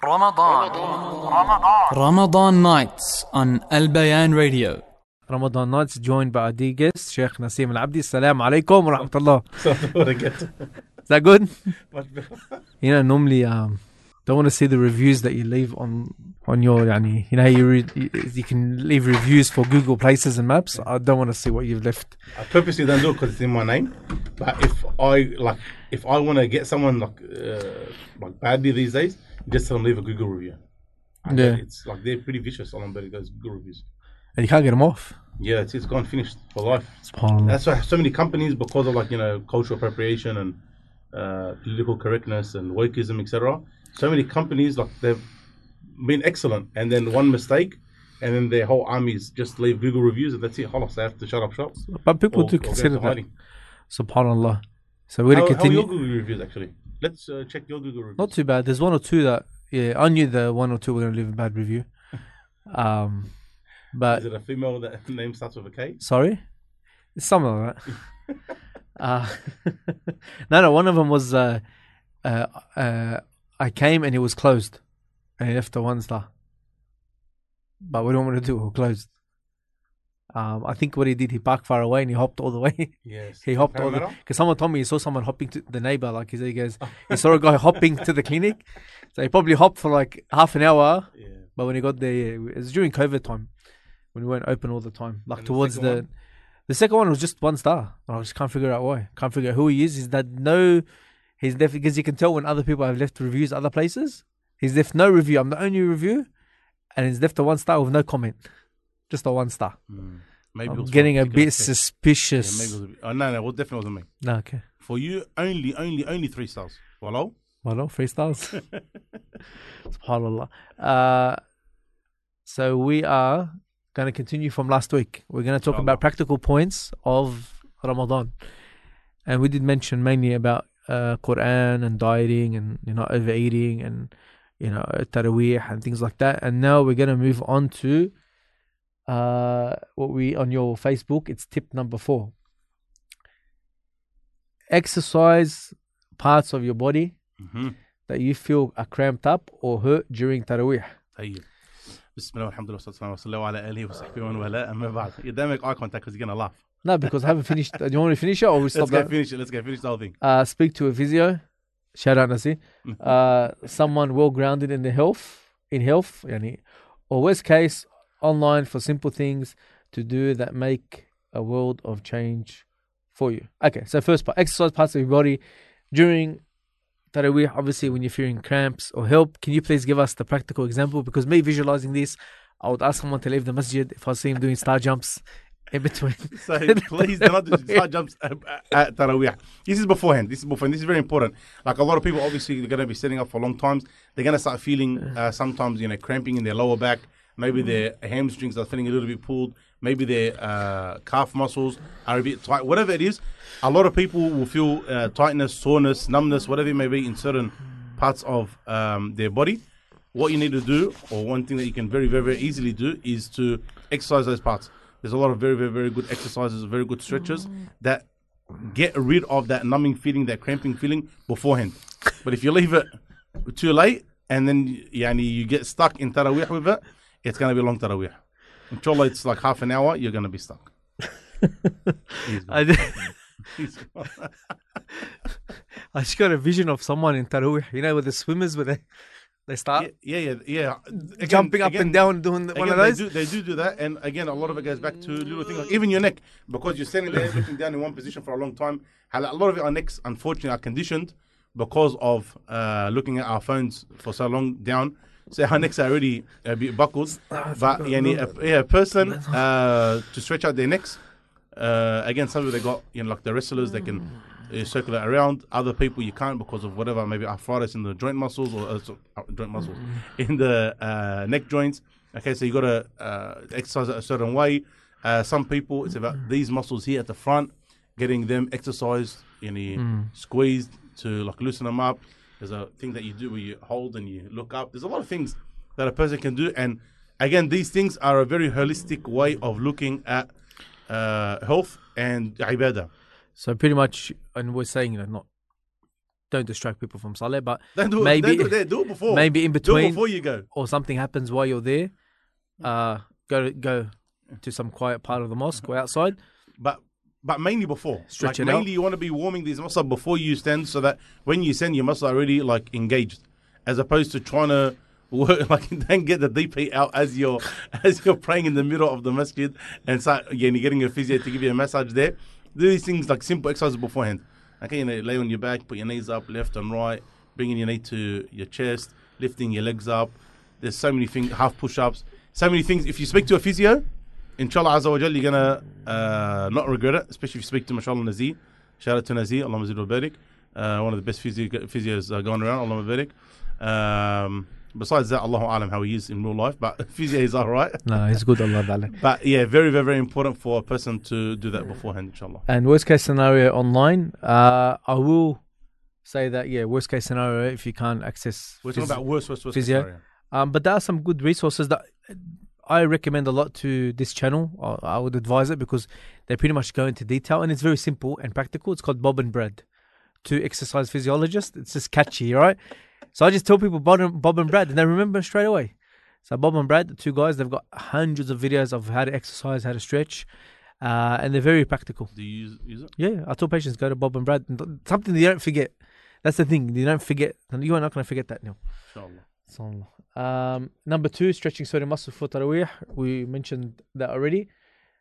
رمضان Ramadan Nights on Al Bayan Radio. Ramadan Nights joined by our dear guest, Sheikh Naseem Al Abdi. Assalamu alaikum wa rahmatullah. Is that good? You know, normally don't want to see the reviews that you leave on your yani, you know how you can leave reviews for Google Places and Maps. I don't want to see what you've left. I purposely don't do it because it's in my name. But if I want to get someone like badly these days, just tell them leave a Google review. And Yeah. it's like they're pretty vicious on those Google reviews. And you can't get them off. Yeah, it's gone finished for life. SubhanAllah. That's why so many companies, because of cultural appropriation and political correctness and wokeism, etc. So many companies they've been excellent, and then one mistake, and then their whole armies just leave Google reviews, and that's it. Halas, they have to shut up shop. But people Or do go consider into that. hiding. SubhanAllah. So we're going to How are your continue. Google reviews actually? Let's check your Google reviews. Not too bad. There's one or two that, I knew the one or two were going to leave a bad review. But Is it a female that name starts with a K? sorry? It's something like that. No, one of them was I came and it was closed. And he left the 1 star. But we don't want to do it. We're closed. I think what he did, he parked far away and he hopped all the way. Yes. He hopped all the Parramatta? because someone told me he saw someone hopping to the neighbor. Like he goes, he saw a guy hopping to the clinic. So he probably hopped for like half an hour. Yeah. But when he got there, it was during COVID time when we weren't open all the time. Like And the towards second one? the second one was just 1 star. I just can't figure out why. Can't figure out who he is. Is that he's left because you can tell when other people have left reviews other places. He's left no review. I'm the only review, and he's left a 1 star with no comment. Just a 1 star. Maybe it I'm was getting for a particular bit thing. suspicious. Yeah, maybe it was no, it definitely wasn't me. No, okay. For you, only 3 stars. Hello? Well, no, 3 stars. SubhanAllah. So we are going to continue from last week. We're going to talk about practical points of Ramadan. And we did mention mainly about Quran and dieting and, overeating and, Taraweeh and things like that. And now we're going to move on to on your Facebook, it's tip number 4. Exercise parts of your body that you feel are cramped up or hurt during Taraweeh. طيب. بسم الله والحمد لله والصلاة والسلام على آله وصحبه ومن والاه. أما بعد, you don't make eye contact because you're gonna laugh. No, because I haven't finished. Do you want me to finish it or we stop Let's that? finish it. Let's get finish the whole thing. Speak to a physio. Shout out Nasi. Someone well grounded in health, yani, or worst case, online for simple things to do that make a world of change for you. Okay, so first part, exercise parts of your body during Taraweeh. Obviously, when you're feeling cramps or help, can you please give us the practical example? Because me visualizing this, I would ask someone to leave the masjid if I see him doing star jumps in between. So please do not do side jumps at Taraweeh. This is beforehand. This is very important. Like a lot of people, obviously, they're going to be setting up for long times. They're going to start feeling sometimes, cramping in their lower back. Maybe their hamstrings are feeling a little bit pulled. Maybe their calf muscles are a bit tight. Whatever it is, a lot of people will feel tightness, soreness, numbness, whatever it may be in certain parts of their body. What you need to do, or one thing that you can very, very, very easily do, is to exercise those parts. There's a lot of very, very, very good exercises, very good stretches that get rid of that numbing feeling, that cramping feeling beforehand. But if you leave it too late and then you get stuck in Taraweeh with it, it's going to be a long Taraweeh. Inshallah, it's like half an hour, you're going to be stuck. I just got a vision of someone in Taraweeh, with the swimmers where they start Yeah. Again, jumping up and down doing one of those. They do that, and again, a lot of it goes back to little things like even your neck, because you're standing there looking down in one position for a long time. A lot of our necks, unfortunately, are conditioned because of looking at our phones for so long down. So our necks are already a bit buckled. But a person to stretch out their necks. Again, some of they got like the wrestlers, they can circulate around. Other people you can't because of whatever, maybe arthritis in the joint muscles or in the neck joints. Okay, so you got to exercise it a certain way. Some people, it's about these muscles here at the front, getting them exercised, squeezed to like loosen them up. There's a thing that you do where you hold and you look up. There's a lot of things that a person can do, and again, these things are a very holistic way of looking at health and ibadah. So pretty much, and we're saying not don't distract people from Salah, but Don't do it. maybe Don't do it there. Do it before. maybe in Do it between before you go. or something happens while you're there. Go to some quiet part of the mosque or outside. But mainly before. Stretch like it out. mainly you want to be warming these muscle before you stand, so that when you stand, your muscle are already like engaged, as opposed to trying to work, like don't get the DP out as you're praying in the middle of the masjid and start again you're getting a physio to give you a massage there. Do these things like simple exercises beforehand. Okay, lay on your back, put your knees up, left and right, bringing your knee to your chest, lifting your legs up. There's so many things, half push-ups, so many things. If you speak to a physio, inshallah Azza wa Jal, you're going to not regret it, especially if you speak to Mashallah Nazir. Shout out to Nazir, Allahumma zid wa barik. One of the best physios going around, Allahumma barik. Besides that, Allahu Alam how he is in real life, but physio is alright. No, he's good, Allah Ta'ala. But yeah, very, very, very important for a person to do that beforehand, inshallah. And worst case scenario online, I will say that, worst case scenario if you can't access We're talking about worst physio. scenario. But there are some good resources that I recommend a lot to this channel. I would advise it because they pretty much go into detail and it's very simple and practical. It's called Bob and Brad, two exercise physiologists. It's just catchy, right? So I just tell people Bob and Brad and they remember straight away. So Bob and Brad, the two guys, they've got hundreds of videos of how to exercise, how to stretch, and they're very practical. Do you use it? Yeah, I tell patients go to Bob and Brad. Something they don't forget. That's the thing. You don't forget. You are not going to forget that now. Inshallah. Number 2, stretching certain muscles for Taraweeh. We mentioned that already.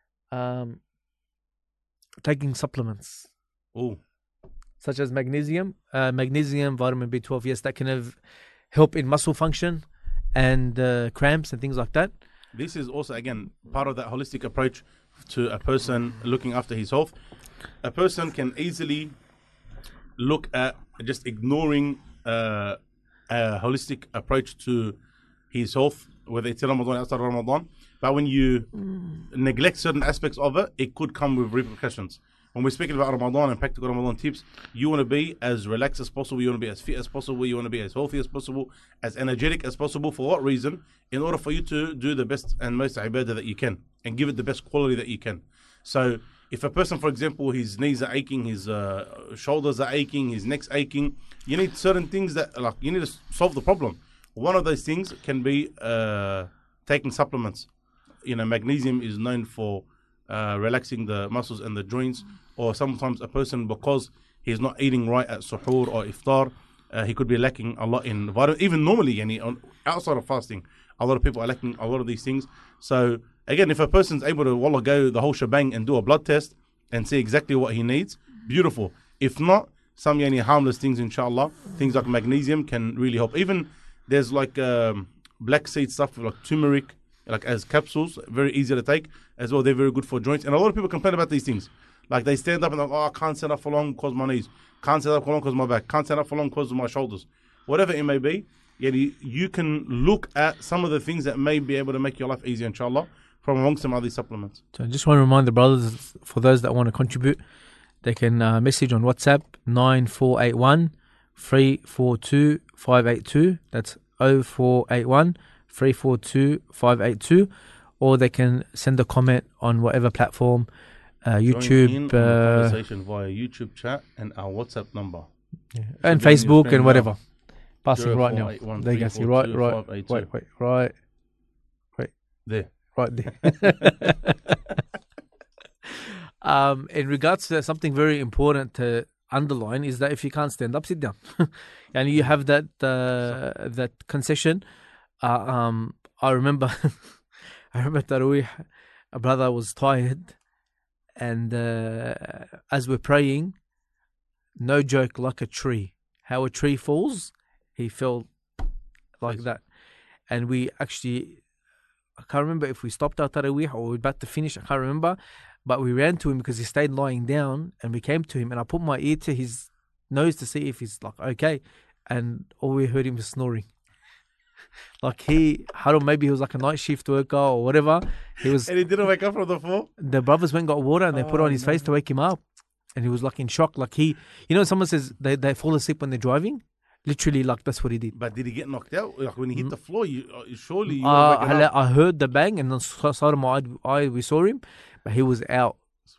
Taking supplements. Oh. Such as magnesium, vitamin B12. Yes, that can help in muscle function and cramps and things like that. This is also, again, part of that holistic approach to a person looking after his health. A person can easily look at just ignoring a holistic approach to his health, whether it's Ramadan or outside Ramadan. But when you neglect certain aspects of it, it could come with repercussions. When we're speaking about Ramadan and practical Ramadan tips, you want to be as relaxed as possible, you want to be as fit as possible, you want to be as healthy as possible, as energetic as possible. For what reason? In order for you to do the best and most ibadah that you can and give it the best quality that you can. So if a person, for example, his knees are aching, his shoulders are aching, his neck's aching, you need certain things that, like, you need to solve the problem. One of those things can be taking supplements. Magnesium is known for relaxing the muscles and the joints. Or sometimes a person, because he's not eating right at suhoor or iftar, he could be lacking a lot in vitamins. Even normally, outside of fasting, a lot of people are lacking a lot of these things. So again, if a person's able to go the whole shebang and do a blood test and see exactly what he needs, beautiful. If not, some harmless things, inshallah, things like magnesium can really help. Even there's like black seed stuff like turmeric, like as capsules, very easy to take as well. They're very good for joints. And a lot of people complain about these things. Like they stand up and like, I can't stand up for long because my knees. Can't stand up for long because my back. Can't stand up for long because of my shoulders. Whatever it may be, you can look at some of the things that may be able to make your life easier, inshallah, from amongst some of these supplements. So I just want to remind the brothers, for those that want to contribute, they can message on WhatsApp 9481 342 582. That's 0481 342 582. Or they can send a comment on whatever platform. YouTube, Join in on the conversation via YouTube chat and our WhatsApp number. And Facebook and whatever. Now. Passing right now. There you go. See, right. Wait. There. Right there. In regards to that, something very important to underline is that if you can't stand up, sit down. And you have that concession. I remember Taraweeh, a brother was tired. And as we're praying, no joke, like a tree. How a tree falls, he fell like that. And we actually, I can't remember if we stopped our Taraweeh or we were about to finish, I can't remember. But we ran to him because he stayed lying down and we came to him and I put my ear to his nose to see if he's like okay. And all we heard him was snoring. Like I don't know, maybe he was like a night shift worker or whatever. He was. And he didn't wake up from the fall? The brothers went and got water and they put it on his face to wake him up. And he was like in shock. Like someone says they fall asleep when they're driving. Literally, like that's what he did. But did he get knocked out? Like when he hit the floor, surely you I heard the bang and on the side of my eye we saw him, but he was out.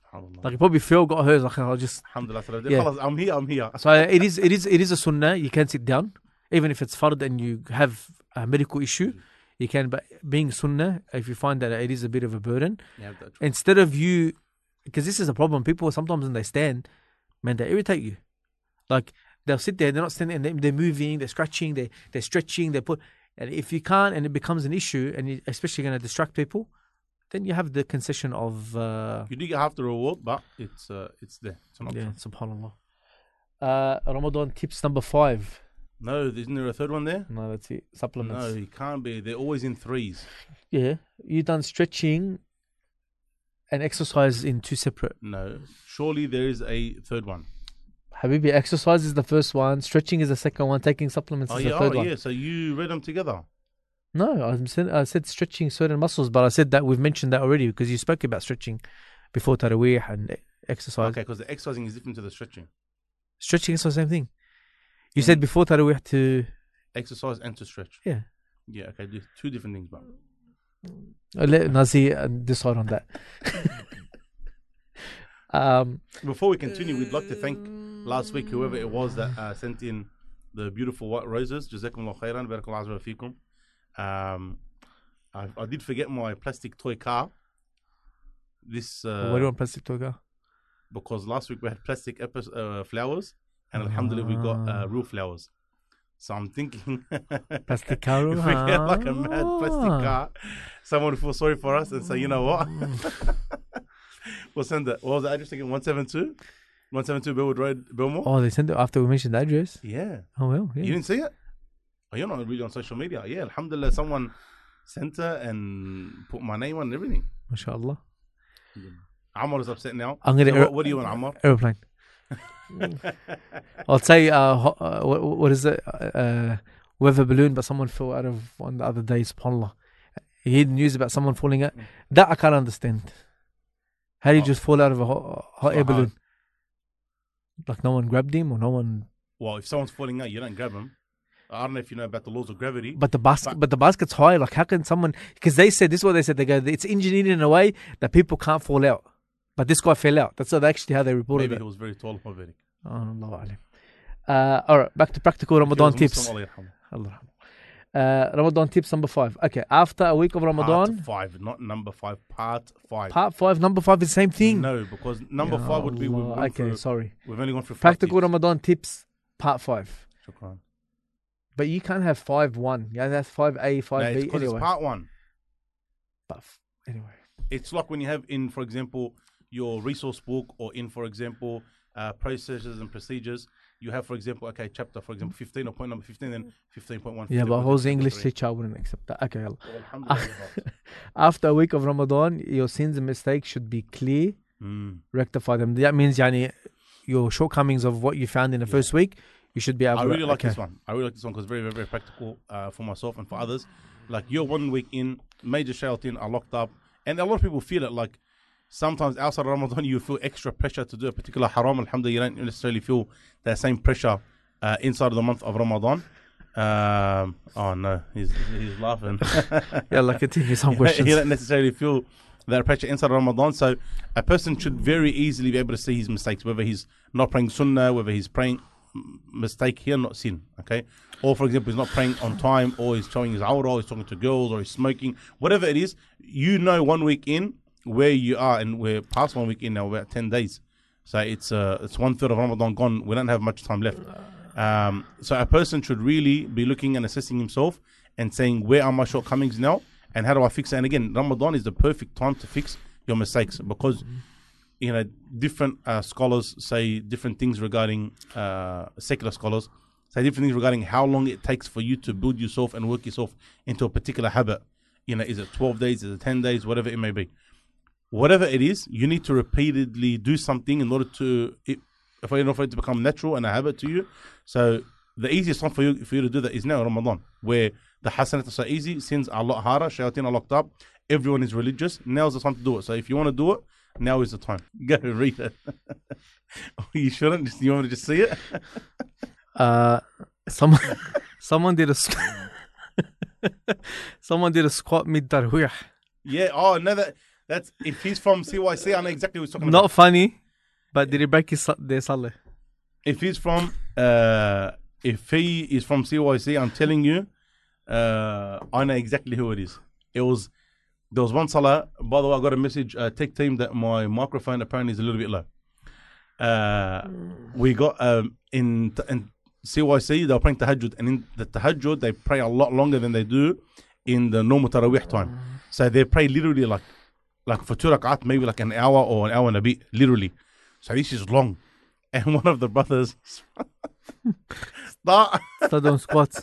SubhanAllah. Like, you probably feel got hers. Like, I'll just. Alhamdulillah. Yeah. I'm here. So it is a sunnah. You can sit down, even if it's fard and you have a medical issue. You can, but being sunnah, if you find that it is a bit of a burden, instead of you, because this is a problem. People sometimes when they stand, man, they irritate you. Like, they'll sit there, they're not standing, and they're moving, they're scratching, they're stretching, and if you can't, and it becomes an issue, and you especially going to distract people, then you have the concession of. You do have the reward, but it's there. It's an option. Subhanallah. Ramadan tips number 5. No, isn't there a third one there? No, that's it. Supplements. No, it can't be. They're always in 3s. Yeah, you done stretching and exercise in 2 separate. No, surely there is a third one. Habibi, exercise is the first one, stretching is the second one, taking supplements is the third one. Yeah, so you read them together. No, I said stretching certain muscles, but I said that we've mentioned that already because you spoke about stretching before Taraweeh and exercise. Okay, because the exercising is different to the stretching. Stretching is the same thing. You said before Taraweeh to... Exercise and to stretch. Yeah. Yeah, okay, 2 different things, but... Let Nazi decide on that. Before we continue, we'd like to thank last week whoever it was that sent in the beautiful white roses. Jazakumullah khairan, barakallahu azza wa fikum. I did forget my plastic toy car. Why do you want plastic toy car? Because last week we had plastic flowers, and alhamdulillah we got real flowers. So I'm thinking, plastic car. If we get like a mad plastic car, someone will feel sorry for us and say, you know what? We'll send it. What was the address again? 172? 172 Bellwood Road, Belmore? Oh, they sent it after we mentioned the address? Yeah. Oh, well, yeah. You didn't see it? Oh, you're not really on social media. Yeah, alhamdulillah, someone sent it and put my name on and everything. MashaAllah. Ammar is upset now. I'm gonna what do you want, Ammar? Aeroplane. I'll say, what is it? Weather balloon, but someone fell out of one the other day, subhanAllah. He had news about someone falling out. That I can't understand. How do you just fall out of a hot air balloon? Like no one grabbed him or no one... Well, if someone's falling out, you don't grab him. I don't know if you know about the laws of gravity. But the basket's high. Like how can someone... Because they said, this is what they said. They go, it's engineered in a way that people can't fall out. But this guy fell out. That's actually how they reported it. Maybe he was very tall for very. All right, back to practical Ramadan tips. Ramadan tips number 5. Okay, after a week of Ramadan. Part 5, not number 5. Part 5. Part 5, number 5 is the same thing. No, because number 5 would be. Sorry. We've only gone through practical Ramadan tips. Part 5. Shukran. But you can't have 5-1. Yeah, that's 5A, 5B. No, because it's part 1. But anyway, it's like when you have in, for example, your resource book, or in, for example, processes and procedures. You have, for example, chapter, for example, 15 or point number 15, then 15.1. Yeah, but who's the English teacher? I wouldn't accept that. Okay. After a week of Ramadan, your sins and mistakes should be clear. Rectify them. That means, your shortcomings of what you found in the first week, you should be able to... I really like this one. Because it's very, very, very practical for myself and for others. Like, you're 1 week in, major shayateen are locked up, and a lot of people feel it. Like, sometimes outside of Ramadan, you feel extra pressure to do a particular haram. Alhamdulillah, you don't necessarily feel that same pressure inside of the month of Ramadan. Oh no, he's laughing. Continue some questions. You don't necessarily feel that pressure inside of Ramadan. So a person should very easily be able to see his mistakes, whether he's not praying sunnah, whether he's praying mistake here, not sin. Okay, or for example, he's not praying on time, or he's showing his awrah, or he's talking to girls, or he's smoking. Whatever it is, 1 week in where you are, and we're past 1 week in now. We're at 10 days, so it's 1/3 of Ramadan gone. We don't have much time left. So a person should really be looking and assessing himself and saying, where are my shortcomings now, and how do I fix it? And again, Ramadan is the perfect time to fix your mistakes, because different scholars say different things regarding secular scholars say different things regarding how long it takes for you to build yourself and work yourself into a particular habit. Is it 12 days, is it 10 days, whatever it may be. Whatever it is, you need to repeatedly do something in order for it to become natural and a habit to you. So the easiest time for you to do that is now, Ramadan, where the hasanat are so easy, sins are a lot harder, shayateen are locked up, everyone is religious. Now's the time to do it. So if you want to do it, now is the time. Go read it. You shouldn't. You want me to just see it? Someone did a someone did a squat mid Taraweeh. Yeah. Oh no, That's if he's from CYC, I know exactly what he's talking about. Not funny, but did he break their salah? If he's from, if he is from CYC, I'm telling you, I know exactly who it is. There was one salah. By the way, I got a message, tech team, that my microphone apparently is a little bit low. We got in CYC, they were praying tahajjud, and in the tahajjud they pray a lot longer than they do in the normal tarawih time. So they pray literally like for 2 rak'at, maybe like an hour or an hour and a bit, literally. So this is long. And one of the brothers start doing squats.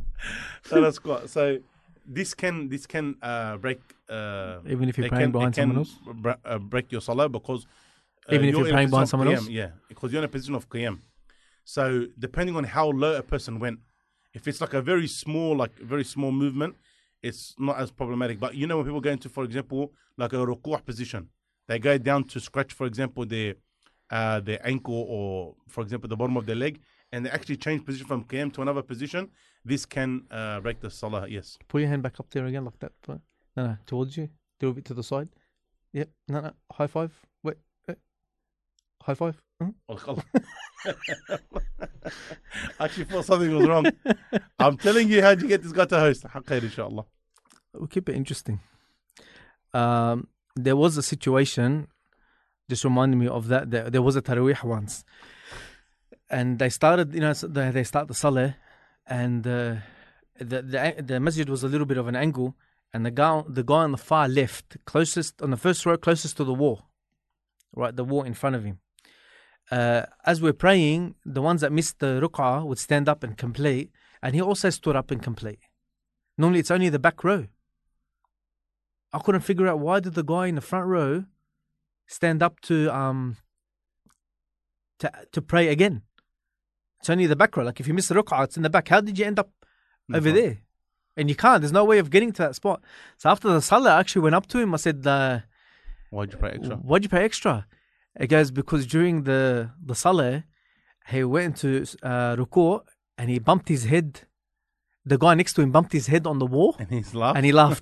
So this can break, even if you're praying behind someone else. Break your salah, because even if you're praying behind someone else. Yeah, because you're in a position of qiyam. So depending on how low a person went, if it's like a very small movement, it's not as problematic. But you know, when people go into, for example, like a ruku' position, they go down to scratch, for example, their ankle, or for example the bottom of their leg, and they actually change position from qiyam to another position. This can break the salah. Yes. Put your hand back up there again, like that. No, towards you. Do a bit to the side. Yep. No. High five. Wait. High five. I actually thought something was wrong. I'm telling you, how'd you get this guy to host? Khair, inshallah. We'll keep it interesting. There was a situation, just reminding me of that. There was a tarawih once, and they started. They start the salah, and the masjid was a little bit of an angle, and the guy on the far left, closest on the first row, closest to the wall, right, the wall in front of him. As we're praying, the ones that missed the ruk'ah would stand up and complete, and he also stood up and complete. Normally it's only the back row. I couldn't figure out, why did the guy in the front row stand up to pray again? It's only the back row. Like if you miss the ruk'ah, it's in the back. How did you end up over there? And you can't. There's no way of getting to that spot. So after the salah, I actually went up to him. I said, why'd you pray extra? Why'd you pay extra? It goes, because during the salah, he went into ruku' and he bumped his head. The guy next to him bumped his head on the wall. And he laughed.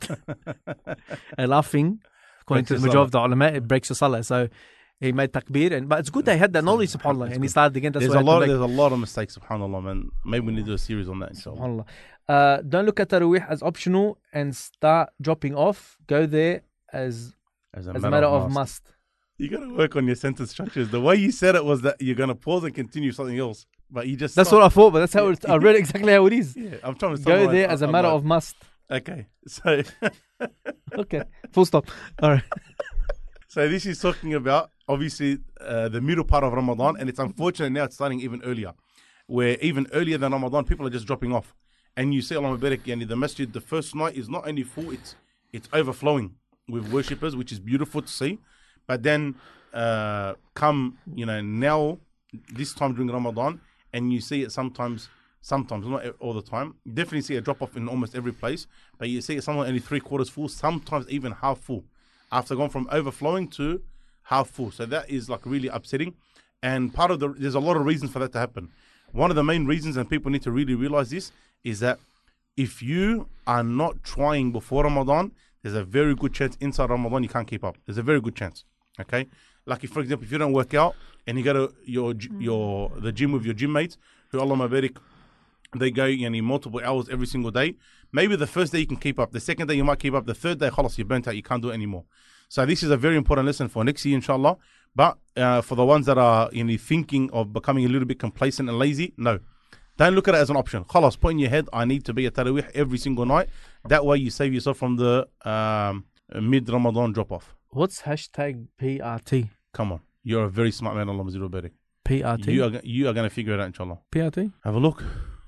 And laughing, according to the majority of the ulama, it breaks the salah. So he made takbir. But it's good they had that knowledge, subhanAllah. And he started again. There's a lot of mistakes, subhanAllah, man. Maybe we need to do a series on that, inshallah. SubhanAllah. Don't look at tarawih as optional and start dropping off. Go there as a matter of must. You got to work on your sentence structures. The way you said it was that you're going to pause and continue something else. But you just... That's what I thought, but that's how I read exactly how it is. Yeah, I'm trying to... Go there as a matter of must. Okay, so... Okay, full stop. All right. So this is talking about, obviously, the middle part of Ramadan, and it's unfortunate now it's starting even earlier, where even earlier than Ramadan, people are just dropping off. And you see, Allah Mabarak, the masjid, the first night is not only full, it's overflowing with worshippers, which is beautiful to see. But then come, now, this time during Ramadan, and you see it sometimes, not all the time. You definitely see a drop-off in almost every place, but you see it somewhere only 3/4 full, sometimes even half full, after going from overflowing to half full. So that is like really upsetting. And there's a lot of reasons for that to happen. One of the main reasons, and people need to really realize this, is that if you are not trying before Ramadan, there's a very good chance inside Ramadan you can't keep up. There's a very good chance. Okay, like for example, if you don't work out and you go to the gym with your gym mates, who Allah Mabarak, they go multiple hours every single day. Maybe the first day you can keep up, the second day you might keep up, the third day, khalas, you're burnt out, you can't do it anymore. So this is a very important lesson for next year, inshallah. But for the ones that are thinking of becoming a little bit complacent and lazy, no, don't look at it as an option. Khalas, put in your head, I need to be at tarawih every single night. That way you save yourself from the mid-Ramadan drop-off. What's hashtag PRT? Come on. You're a very smart man, Allah Mazir Barik. PRT? You are going to figure it out, inshallah. PRT? Have a look.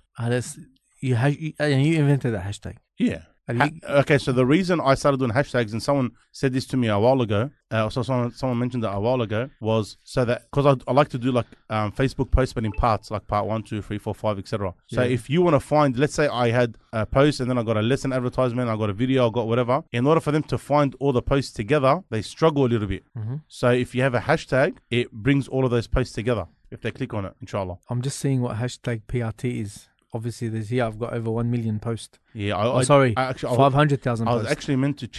You invented that hashtag? Yeah. Okay, so the reason I started doing hashtags, and someone said this to me a while ago, someone mentioned that a while ago, was so that, because I like to do like Facebook posts, but in parts, like part 1, 2, 3, 4, 5, etc. So if you want to find, let's say I had a post and then I got a lesson advertisement, I got a video, I got whatever. In order for them to find all the posts together, they struggle a little bit. Mm-hmm. So if you have a hashtag, it brings all of those posts together if they click on it, inshallah. I'm just seeing what hashtag PRT is. Obviously, I've got over 1 million posts. Yeah, sorry, 500,000 posts. I was actually meant to check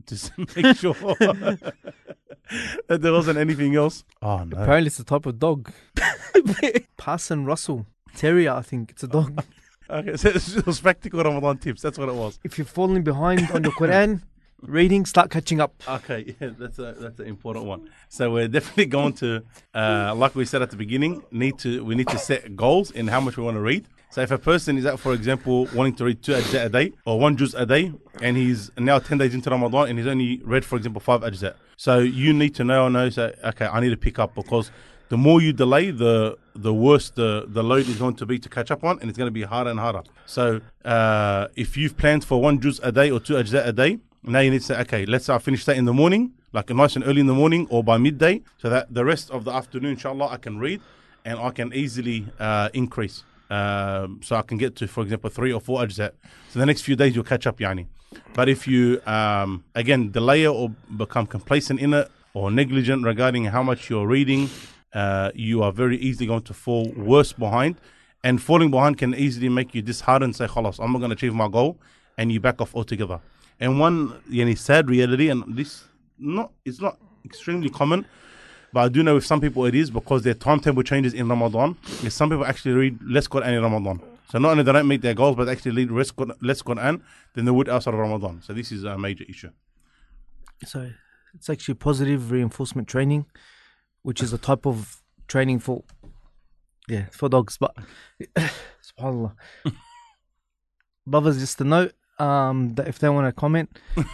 make sure that there wasn't anything else. Oh no! Apparently, it's a type of dog. Parson Russell Terrier, I think it's a dog. Okay, so it was practical Ramadan tips. That's what it was. If you're falling behind on your Quran reading, start catching up. Okay, yeah, that's an important one. So we're definitely going to, like we said at the beginning, we need to set goals in how much we want to read. So if a person is for example, wanting to read 2 ajza a day or 1 juz a day, and he's now 10 days into Ramadan and he's only read, for example, 5 ajza. So you need to know, so, okay, I need to pick up, because the more you delay, the worse the load is going to be to catch up on, and it's going to be harder and harder. So if you've planned for 1 juz a day or 2 ajza a day, now you need to say, okay, let's say I finish that in the morning, like nice and early in the morning or by midday, so that the rest of the afternoon, inshallah, I can read and I can easily increase. So I can get to, for example, 3 or 4 ajza. So the next few days you'll catch up, yani. But if you, again, delay it or become complacent in it or negligent regarding how much you're reading, you are very easily going to fall worse behind. And falling behind can easily make you disheartened and say, khalas, I'm not going to achieve my goal, and you back off altogether. And one sad reality, and it's not extremely common, but I do know with some people it is, because their timetable changes in Ramadan. Is some people actually read less Quran in Ramadan. So not only they don't meet their goals, but actually read less Quran than they would outside of Ramadan. So this is a major issue. So it's actually positive reinforcement training, which is a type of training for dogs. But subhanAllah. Brothers, just a note, that if they want to comment,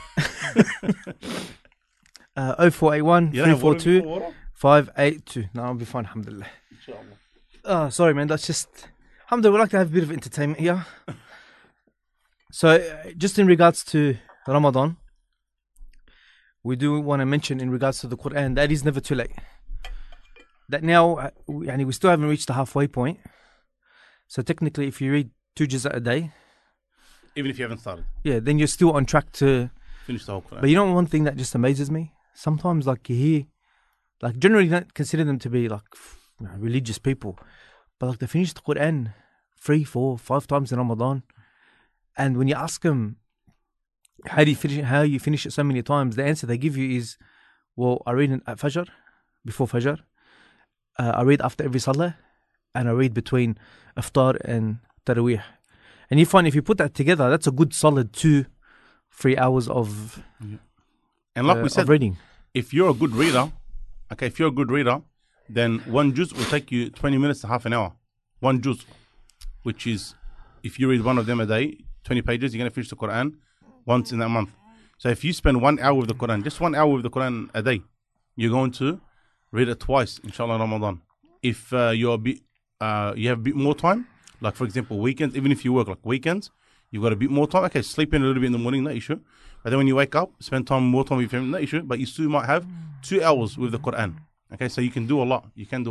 0481 342 582. No, I'll be fine, alhamdulillah. Sorry, man, that's just, alhamdulillah, we like to have a bit of entertainment here. So, just in regards to Ramadan, we do want to mention in regards to the Quran, that is never too late. That now, we still haven't reached the halfway point. So technically, if you read 2 juz a day, even if you haven't started, then you're still on track to finish the whole Quran. But you know one thing that just amazes me? Sometimes, like, you hear, like, generally you don't consider them to be like religious people, but like they finish the Quran 3, 4, 5 times in Ramadan, and when you ask them how you finish it so many times, the answer they give you is, well, I read at Fajr, before Fajr, I read after every Salah, and I read between Iftar and Taraweeh. And you find if you put that together, that's a good solid 2-3 hours of and like we said, reading. If you're a good reader, then 1 juz will take you 20 minutes to half an hour. 1 juz, which is, if you read one of them a day, 20 pages, you're going to finish the Quran once in that month. So if you spend 1 hour with the Quran, just 1 hour with the Quran a day, you're going to read it twice, inshallah, in Ramadan. If you have a bit more time, like for example weekends, even if you work like weekends, you've got a bit more time. Okay, sleep in a little bit in the morning, no issue. But then when you wake up, spend more time with your family, no issue. But you still might have 2 hours with the Quran. Okay, so you can do a lot.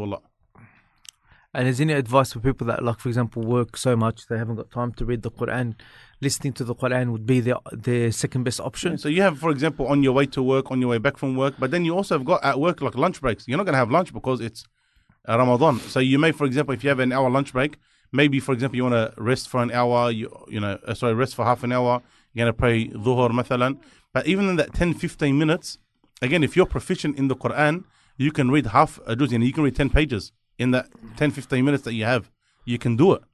And is any advice for people that, like, for example, work so much they haven't got time to read the Quran? Listening to the Quran would be their second best option. So you have, for example, on your way to work, on your way back from work, but then you also have got at work like lunch breaks. You're not going to have lunch because it's Ramadan. So you may, for example, if you have an hour lunch break, maybe, for example, you want to rest for an hour, rest for half an hour, you're going to pray Dhuhr, mathalan. But even in that 10-15 minutes, again, if you're proficient in the Quran, you can read half a juz, and you can read 10 pages in that 10-15 minutes that you have. You can do it.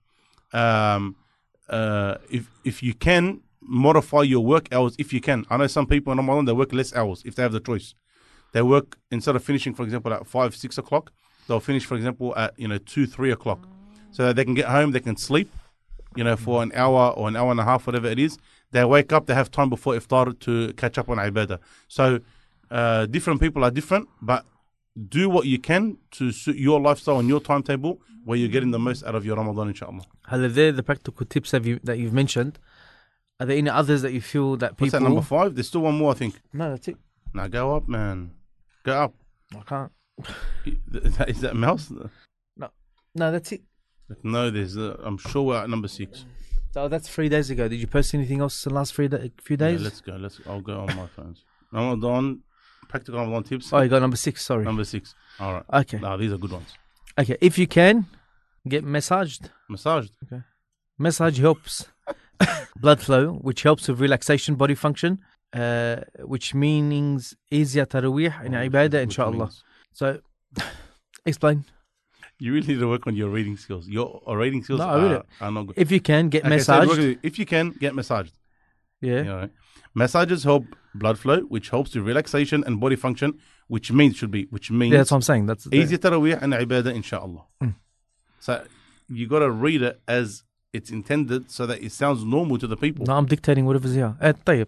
If you can, modify your work hours if you can. I know some people in Ramadan, they work less hours if they have the choice. They work, instead of finishing, for example, at 5-6 o'clock, they'll finish, for example, at 2-3 o'clock. So that they can get home, they can sleep, for an hour or an hour and a half, whatever it is. They wake up, they have time before iftar to catch up on ibadah. So different people are different, but do what you can to suit your lifestyle and your timetable where you're getting the most out of your Ramadan, inshallah. Are there the practical tips that you've mentioned? Are there any others that you feel that people... What's that, number 5? There's still one more, I think. No, that's it. Now go up, man. Go up. I can't. Is that mouse? No, that's it. No, there's. I'm sure we're at number 6. Oh, that's 3 days ago. Did you post anything else in the last few days? Yeah, let's go. I'll go on my phones. Ramadan, practical Ramadan tips. Oh, you got number 6. Sorry. Number 6. All right. Okay. No, these are good ones. Okay, if you can, get massaged. Okay. Massage helps blood flow, which helps with relaxation, body function, which means easier tarawih in ibadah, Which inshallah. means- So, explain. You really need to work on your reading skills. Your reading skills No, I read it. are not good. If you can, get Okay, so massaged. if you can, get massaged. Yeah. You know, massages help blood flow, which helps with relaxation and body function, which means Yeah, that's what I'm saying. That's easy tarawih and ibadah, inshallah. So you got to read it as it's intended so that it sounds normal to the people. No, I'm dictating whatever's here. طيب.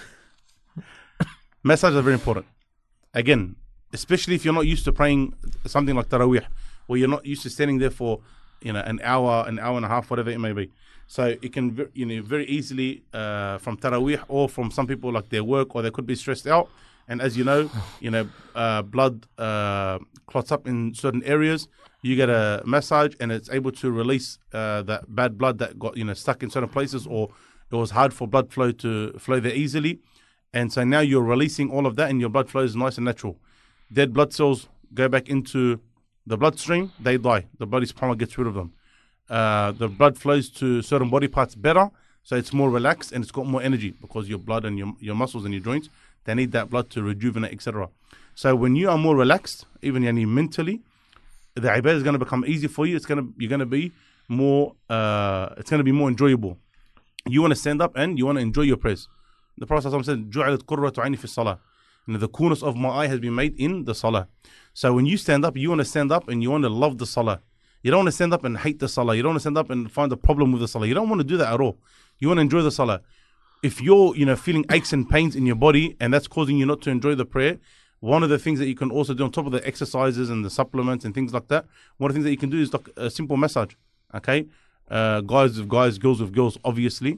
Massages are very important. Again, especially if you're not used to praying something like tarawih, or you're not used to standing there for an hour and a half, whatever it may be. So it can very easily from tarawih, or from some people like their work, or they could be stressed out. And as you know, blood clots up in certain areas. You get a massage, and it's able to release that bad blood that got stuck in certain places, or it was hard for blood flow to flow there easily. And so now you're releasing all of that, and your blood flow is nice and natural. Dead blood cells go back into the bloodstream, they die. The body's power gets rid of them. The blood flows to certain body parts better, so it's more relaxed and it's got more energy, because your blood and your muscles and your joints, they need that blood to rejuvenate, etc. So when you are more relaxed, even mentally, the ibadah is going to become easy for you. You're going to be more. It's going to be more enjoyable. You want to stand up and you want to enjoy your prayers. The Prophet said, "Ju'ilat qurratu 'aini fi salah." The coolness of my eye has been made in the salah. So when you stand up, you want to stand up and you want to love the salah. You don't want to stand up and hate the salah. You don't want to stand up and find a problem with the salah. You don't want to do that at all. You want to enjoy the salah. If you're feeling aches and pains in your body, and that's causing you not to enjoy the prayer, one of the things that you can also do on top of the exercises and the supplements and things like that, one of the things that you can do is like a simple massage. Okay, guys with guys, girls with girls, obviously,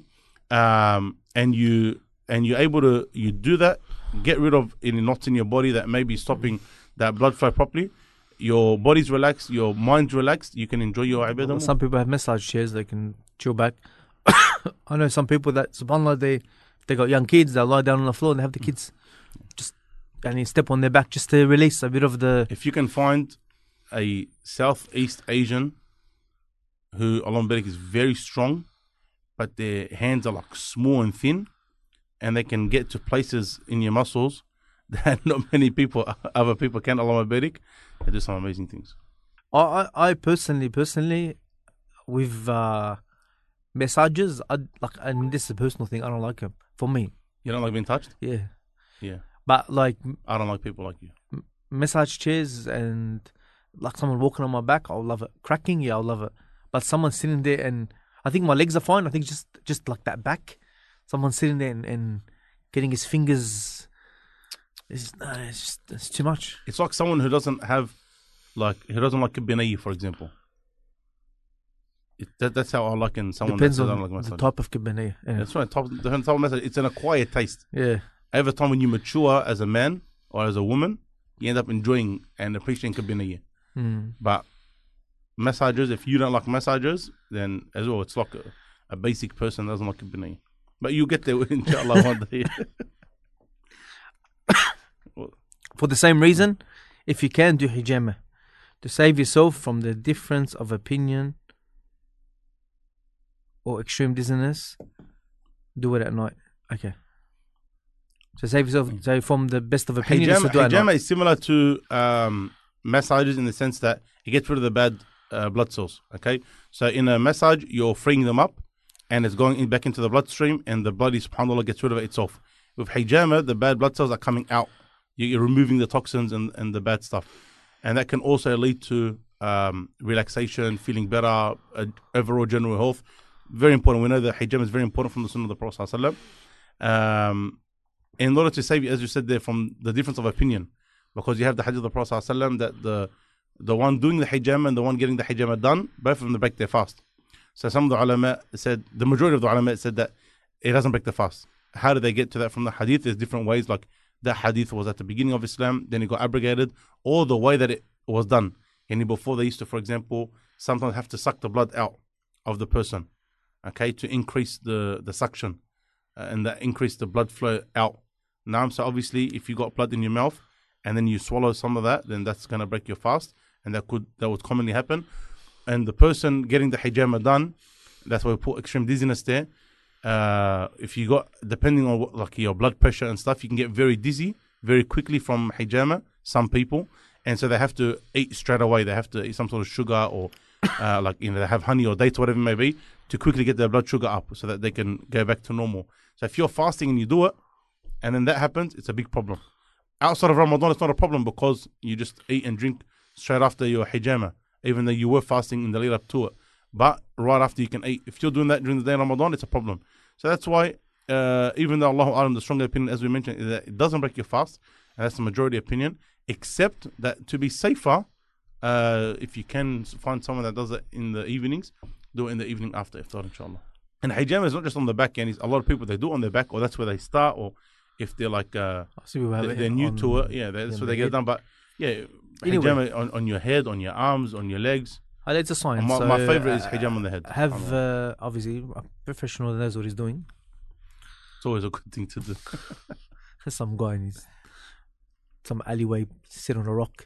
and you're able to do that. Get rid of any knots in your body that may be stopping that blood flow properly. Your body's relaxed, your mind's relaxed. You can enjoy your ibadah more. Some people have massage chairs, they can chill back. I know some people that, subhanAllah, they got young kids, they'll lie down on the floor and they have the kids just step on their back just to release a bit of the... If you can find a Southeast Asian who, Allah Barik, is very strong, but their hands are like small and thin, and they can get to places in your muscles that not many other people can, Allah Barik, they do some amazing things. I personally, with massages, and this is a personal thing, I don't like them. For me. You don't like being touched? Yeah. Yeah. But like... I don't like people like you. Massage chairs and like someone walking on my back, I'll love it. Cracking, yeah, I'll love it. But someone sitting there and... I think my legs are fine. I think just like that back. Someone sitting there and getting his fingers... It's too much. It's like someone who doesn't like kibinayi, for example. That's how I like in someone. Depends that on like massage. the type of kibbaniyah. Yeah. That's right. Different type of massage. It's an acquired taste. Yeah. Every time when you mature as a man or as a woman, you end up enjoying and appreciating kibbaniyah. But massages, if you don't like massages, then as well, it's like a basic person doesn't like kibbaniyah. But you get there, inshallah, one day. For the same reason, if you can, do hijama. To save yourself from the difference of opinion or extreme dizziness, do it at night. Okay. So save yourself from the best of opinion. Hijama is similar to massages in the sense that it gets rid of the bad blood cells. Okay, so in a massage, you're freeing them up, and it's going back into the bloodstream, and the body, subhanAllah, gets rid of it itself. With hijama, the bad blood cells are coming out. You're removing the toxins and the bad stuff, and that can also lead to relaxation, feeling better, overall general health. Very important. We know that hijama is very important from the Sunnah of the Prophet ﷺ. In order to save you, as you said there, from the difference of opinion, because you have the hadith of the Prophet ﷺ that the one doing the hijama and the one getting the hijama done, both of them break their fast. So some of the ulama said, the majority of the ulama said that it doesn't break the fast. How do they get to that from the hadith? There's different ways. Like that hadith was at the beginning of Islam, then it got abrogated, or the way that it was done. And before they used to, for example, sometimes have to suck the blood out of the person, okay, to increase the suction and that increase the blood flow out. Now, so obviously, if you got blood in your mouth and then you swallow some of that, then that's going to break your fast, and that would commonly happen. And the person getting the hijama done, that's why we put extreme dizziness there. If you got, depending on what, like your blood pressure and stuff, you can get very dizzy very quickly from hijama, some people. And so they have to eat straight away. They have to eat some sort of sugar or they have honey or dates, whatever it may be, to quickly get their blood sugar up so that they can go back to normal. So if you're fasting and you do it, and then that happens, it's a big problem. Outside of Ramadan, it's not a problem because you just eat and drink straight after your hijama, even though you were fasting in the lead up to it. But right after you can eat. If you're doing that during the day of Ramadan, it's a problem. So that's why, even though Allahu A'lam, the stronger opinion, as we mentioned, is that it doesn't break your fast, and that's the majority opinion, except that to be safer, if you can find someone that does it in the evenings, do it in the evening after iftar, inshallah. And hijama is not just on the back, and a lot of people, they do it on their back, or that's where they start, or if they're like, they're new to it, that's where they get done. But yeah, hijama on your head, on your arms, on your legs. It's a sign. My favorite is hijama on the head. Have obviously a professional that knows what he's doing. It's always a good thing to do. Some guy in some alleyway, sit on a rock.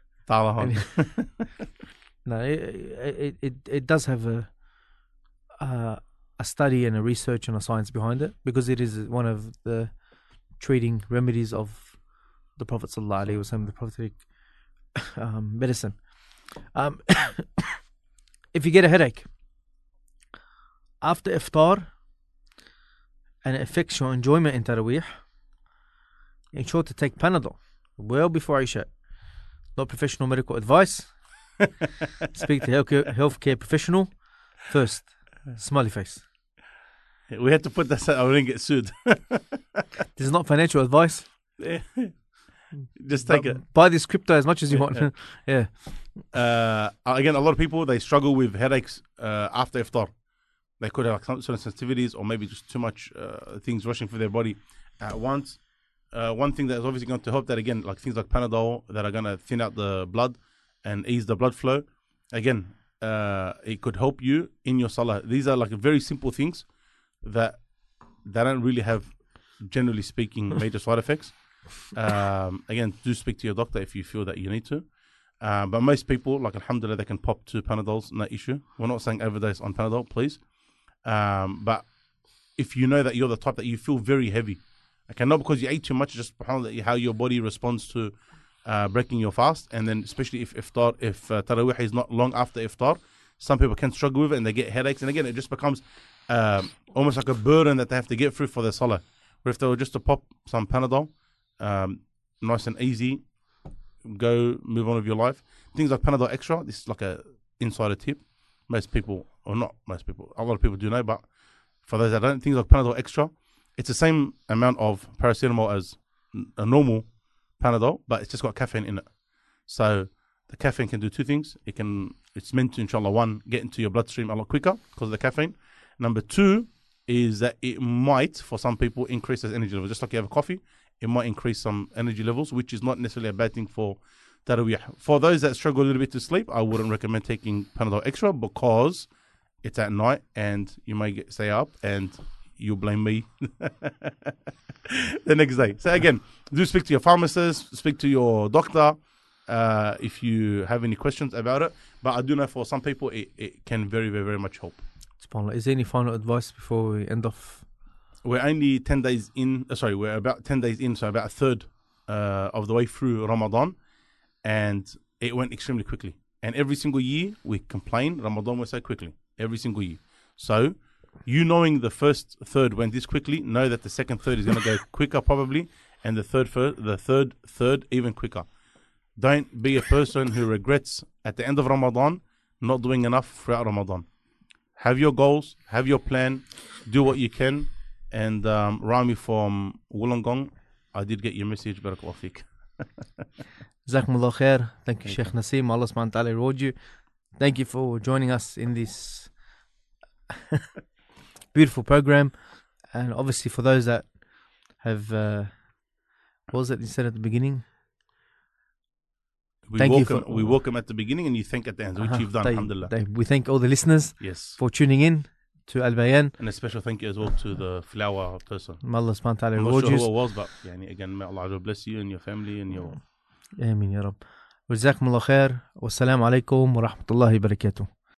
No, it does have a study and a research and a science behind it, because it is one of the treating remedies of the Prophet sallallahu alaihi wasallam, the prophetic medicine. If you get a headache after iftar and it affects your enjoyment in Taraweeh, ensure to take Panadol well before Isha. Not professional medical advice. Speak to healthcare professional first. Smiley face. We had to put that so I wouldn't get sued. This is not financial advice. Just take it. Buy this crypto as much as you want. Yeah. Again, a lot of people, they struggle with headaches after iftar. They could have some certain sensitivities, or maybe just too much things rushing through their body at once. One thing that is obviously going to help that, again, like things like Panadol that are going to thin out the blood and ease the blood flow. Again, it could help you in your salah. These are like very simple things that they don't really have, generally speaking, major side effects. Again, do speak to your doctor if you feel that you need to. But most people, like alhamdulillah, they can pop 2 Panadols, no issue. We're not saying overdose on Panadol, please. But if you know that you're the type that you feel very heavy, okay, not because you ate too much, just how your body responds to breaking your fast, and then especially if Taraweeh is not long after iftar, some people can struggle with it and they get headaches. And again, it just becomes almost like a burden that they have to get through for their salah. But if they were just to pop some Panadol, nice and easy, go move on with your life. Things like Panadol Extra, this is like a insider tip. Most people, or not most people, a lot of people do know, but for those that don't, things like Panadol Extra, it's the same amount of paracetamol as a normal Panadol, but it's just got caffeine in it. So the caffeine can do 2 things. It's meant to, inshallah, 1, get into your bloodstream a lot quicker because of the caffeine. Number 2 is that it might, for some people, increase their energy levels. Just like you have a coffee, it might increase some energy levels, which is not necessarily a bad thing for Taraweeh. For those that struggle a little bit to sleep, I wouldn't recommend taking Panadol Extra because it's at night and you may stay up and you blame me the next day. So again, do speak to your pharmacist, speak to your doctor if you have any questions about it. But I do know for some people it can very, very, very much help. Is there any final advice before we end off? We're only 10 days in. We're about 10 days in, so about a third of the way through Ramadan, and it went extremely quickly. And every single year we complain Ramadan went so quickly. Every single year. So you knowing the first third went this quickly, know that the second third is going to go quicker probably, and the third third even quicker. Don't be a person who regrets at the end of Ramadan not doing enough throughout Ramadan. Have your goals, have your plan, do what you can. And Rami from Wollongong, I did get your message. Barakallahu feek. Jazakumullah khair. Thank you, Sheikh Naseem. Allah subhanahu wa ta'ala reward you. Thank you for joining us in this beautiful program. And obviously for those that have, what was it you said at the beginning? We welcome at the beginning and you thank at the end, which you've done, alhamdulillah. We thank all the listeners for tuning in to Al Bayan. And a special thank you as well to the flower person. May Allah subhanahu wa ta'ala reward you. I'm not sure who it was, but again, may Allah bless you and your family and your... Ameen ya Rabb. Jazakumullah khair. Wassalamu alaikum wa rahmatullahi wa barakatuh.